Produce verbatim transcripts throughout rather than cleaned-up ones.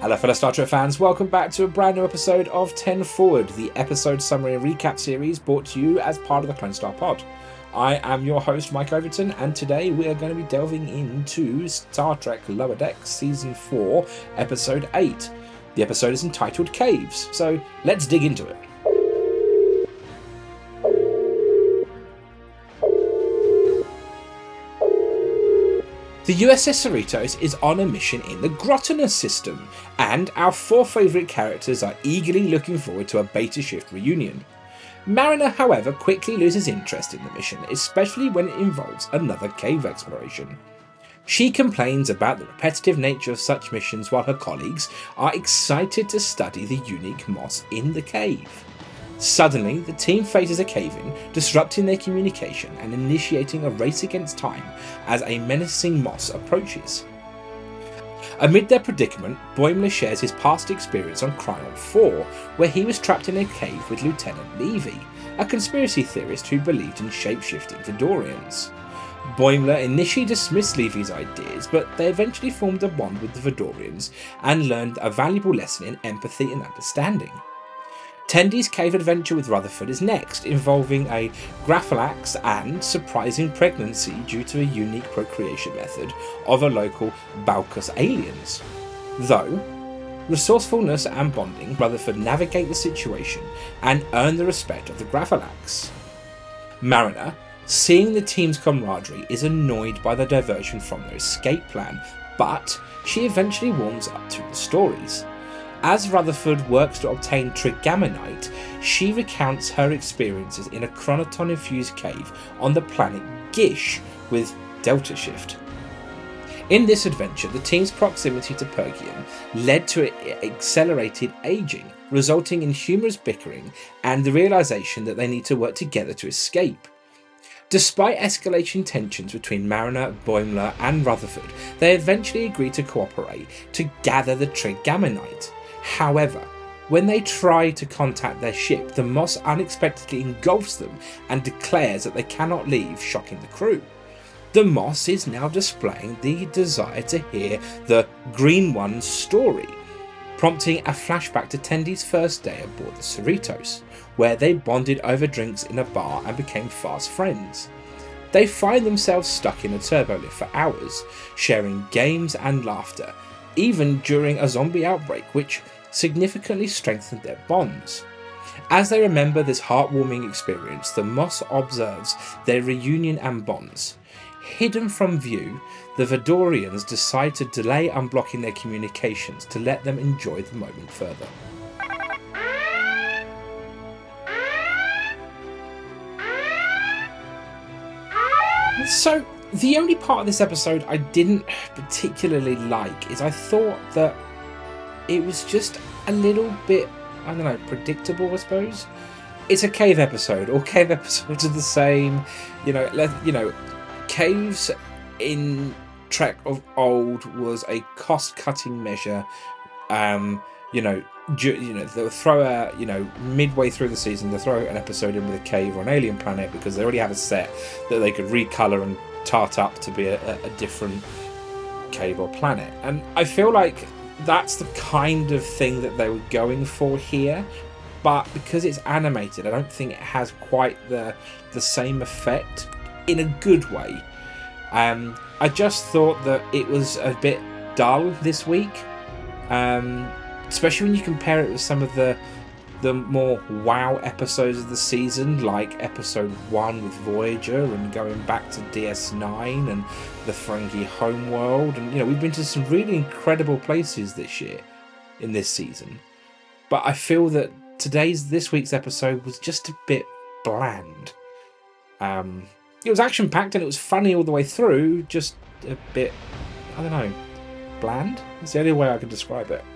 Hello fellow Star Trek fans, welcome back to a brand new episode of ten Forward, the episode summary and recap series brought to you as part of the Clone Star Pod. I am your host Mike Overton, and today we are going to be delving into Star Trek Lower Decks Season four, Episode eight. The episode is entitled Caves, so let's dig into it. The U S S Cerritos is on a mission in the Grottinus system, and our four favourite characters are eagerly looking forward to a Beta Shift reunion. Mariner, however, quickly loses interest in the mission, especially when it involves another cave exploration. She complains about the repetitive nature of such missions while her colleagues are excited to study the unique moss in the cave. Suddenly, the team faces a cave-in, disrupting their communication and initiating a race against time as a menacing moss approaches. Amid their predicament, Boimler shares his past experience on Kryon four, where he was trapped in a cave with Lieutenant Levy, a conspiracy theorist who believed in shape-shifting Vidorians. Boimler initially dismissed Levy's ideas, but they eventually formed a bond with the Vidorians and learned a valuable lesson in empathy and understanding. Tendi's cave adventure with Rutherford is next, involving a Graphilax and surprising pregnancy due to a unique procreation method of a local Balkus aliens. Though resourcefulness and bonding, Rutherford navigate the situation and earn the respect of the Graphilax. Mariner, seeing the team's camaraderie, is annoyed by the diversion from their escape plan, but she eventually warms up to the stories. As Rutherford works to obtain trigaminite, she recounts her experiences in a chronoton-infused cave on the planet Gish with Delta Shift. In this adventure, the team's proximity to Pergium led to accelerated aging, resulting in humorous bickering and the realization that they need to work together to escape. Despite escalating tensions between Mariner, Boimler and Rutherford, they eventually agree to cooperate to gather the trigaminite. However, when they try to contact their ship, the moss unexpectedly engulfs them and declares that they cannot leave, shocking the crew. The moss is now displaying the desire to hear the Green One's story, prompting a flashback to Tendi's first day aboard the Cerritos, where they bonded over drinks in a bar and became fast friends. They find themselves stuck in a turbolift for hours, sharing games and laughter, even during a zombie outbreak, which significantly strengthened their bonds. As they remember this heartwarming experience, the moss observes their reunion and bonds. Hidden from view, the Vidorians decide to delay unblocking their communications to let them enjoy the moment further. So, the only part of this episode I didn't particularly like is I thought that it was just a little bit, I don't know, predictable, I suppose. It's a cave episode. All cave episodes are the same. You know, let, you know, caves in Trek of old was a cost-cutting measure. Um, you know, ju- you know, they'll throw a, you know, midway through the season, they'll throw an episode in with a cave or an alien planet because they already have a set that they could recolour and tart up to be a, a different cave or planet. And I feel like that's the kind of thing that they were going for here, but because it's animated, I don't think it has quite the the same effect in a good way. Um, I just thought that it was a bit dull this week, um, especially when you compare it with some of the the more wow episodes of the season, like episode one with Voyager and going back to D S nine and the Ferengi homeworld. And, you know, we've been to some really incredible places this year in this season. But I feel that today's, this week's episode was just a bit bland. Um, it was action-packed and it was funny all the way through, just a bit, I don't know, bland? That's the only way I can describe it.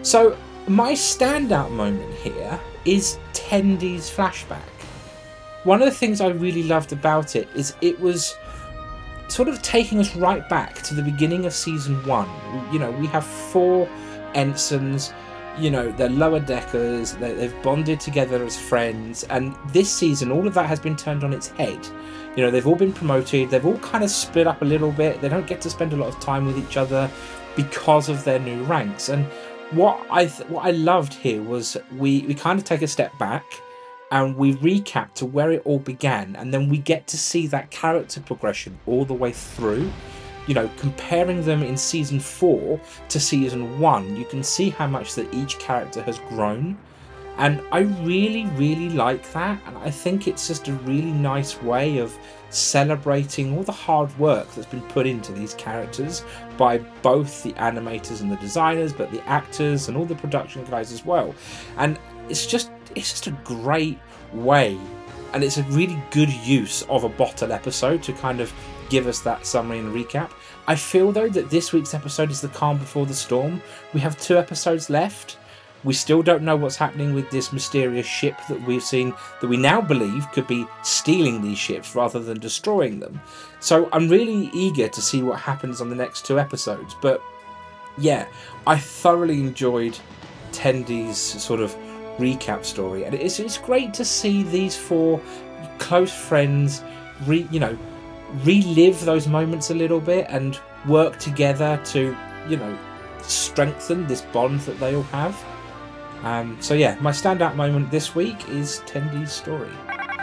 So my standout moment here is Tendi's flashback. One of the things I really loved about it is it was sort of taking us right back to the beginning of season one. You know, we have four ensigns, you know, they're lower deckers, they, they've bonded together as friends, and this season all of that has been turned on its head. You know, they've all been promoted, they've all kind of split up a little bit, they don't get to spend a lot of time with each other because of their new ranks. And what I th- what I loved here was we, we kind of take a step back and we recap to where it all began, and then we get to see that character progression all the way through. You know, comparing them in season four to season one, you can see how much that each character has grown. And I really, really like that. And I think it's just a really nice way of celebrating all the hard work that's been put into these characters by both the animators and the designers, but the actors and all the production guys as well. And it's just it's just a great way, and it's a really good use of a bottle episode to kind of give us that summary and recap. I feel though that this week's episode is the calm before the storm. We have two episodes left. We still don't know what's happening with this mysterious ship that we've seen, that we now believe could be stealing these ships rather than destroying them. So I'm really eager to see what happens on the next two episodes. But yeah, I thoroughly enjoyed Tendi's sort of recap story, and it's it's great to see these four close friends re, you know relive those moments a little bit and work together to, you know, strengthen this bond that they all have. Um, so yeah, my standout moment this week is Tendi's story.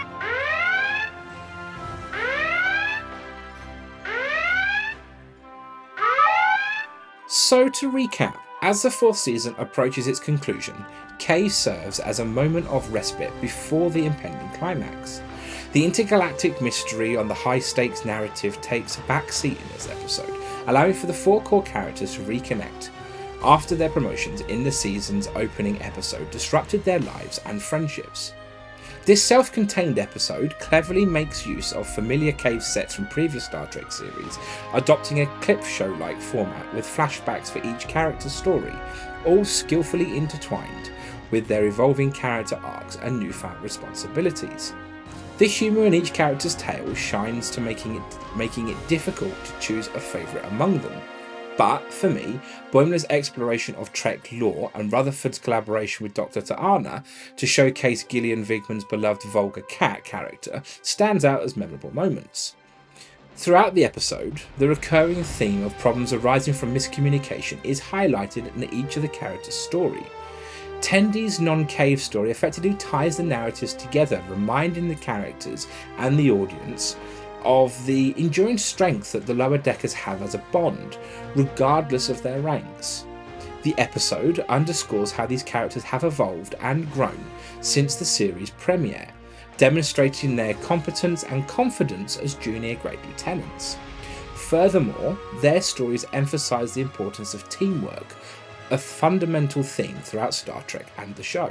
So to recap, as the fourth season approaches its conclusion, K serves as a moment of respite before the impending climax. The intergalactic mystery on the high-stakes narrative takes a back seat in this episode, allowing for the four core characters to reconnect after their promotions in the season's opening episode disrupted their lives and friendships. This self-contained episode cleverly makes use of familiar cave sets from previous Star Trek series, adopting a clip show-like format with flashbacks for each character's story, all skillfully intertwined with their evolving character arcs and newfound responsibilities. The humour in each character's tale shines to making it making it difficult to choose a favourite among them. But, for me, Boimler's exploration of Trek lore and Rutherford's collaboration with Doctor T'Ana to showcase Gillian Vigman's beloved Volga Cat character stands out as memorable moments. Throughout the episode, the recurring theme of problems arising from miscommunication is highlighted in each of the characters' story. Tendi's non-cave story effectively ties the narratives together, reminding the characters and the audience of the enduring strength that the lower deckers have as a bond, regardless of their ranks. The episode underscores how these characters have evolved and grown since the series premiere, demonstrating their competence and confidence as junior grade lieutenants. Furthermore, their stories emphasise the importance of teamwork, a fundamental theme throughout Star Trek and the show.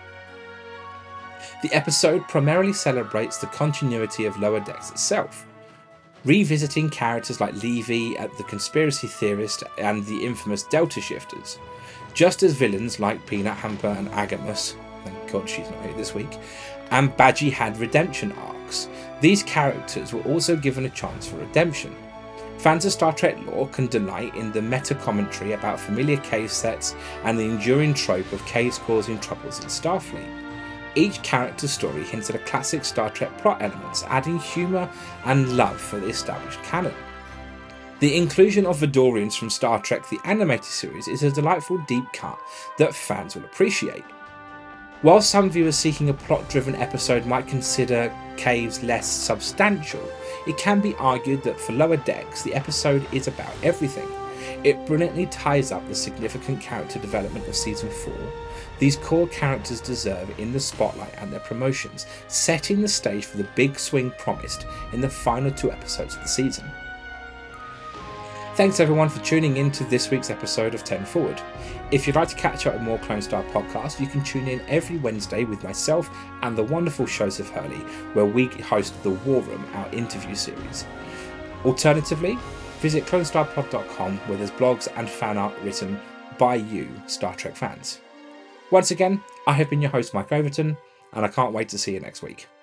The episode primarily celebrates the continuity of Lower Decks itself, revisiting characters like Levy, the conspiracy theorist, and the infamous Delta Shifters, just as villains like Peanut Hamper and Agamus, thank God she's not here this week, and Badgie had redemption arcs. These characters were also given a chance for redemption. Fans of Star Trek lore can delight in the meta-commentary about familiar cave sets and the enduring trope of caves causing troubles in Starfleet. Each character's story hints at a classic Star Trek plot elements, adding humour and love for the established canon. The inclusion of Vidorians from Star Trek the Animated Series is a delightful deep cut that fans will appreciate. While some viewers seeking a plot-driven episode might consider caves less substantial, it can be argued that for Lower Decks, the episode is about everything. It brilliantly ties up the significant character development of Season four. These core characters deserve in the spotlight and their promotions, setting the stage for the big swing promised in the final two episodes of the season. Thanks everyone for tuning in to this week's episode of ten Forward. If you'd like to catch up with more Clone Star podcasts, you can tune in every Wednesday with myself and the wonderful Joseph Hurley, where we host The War Room, our interview series. Alternatively, visit clone star pod dot com, where there's blogs and fan art written by you, Star Trek fans. Once again, I have been your host, Mike Overton, and I can't wait to see you next week.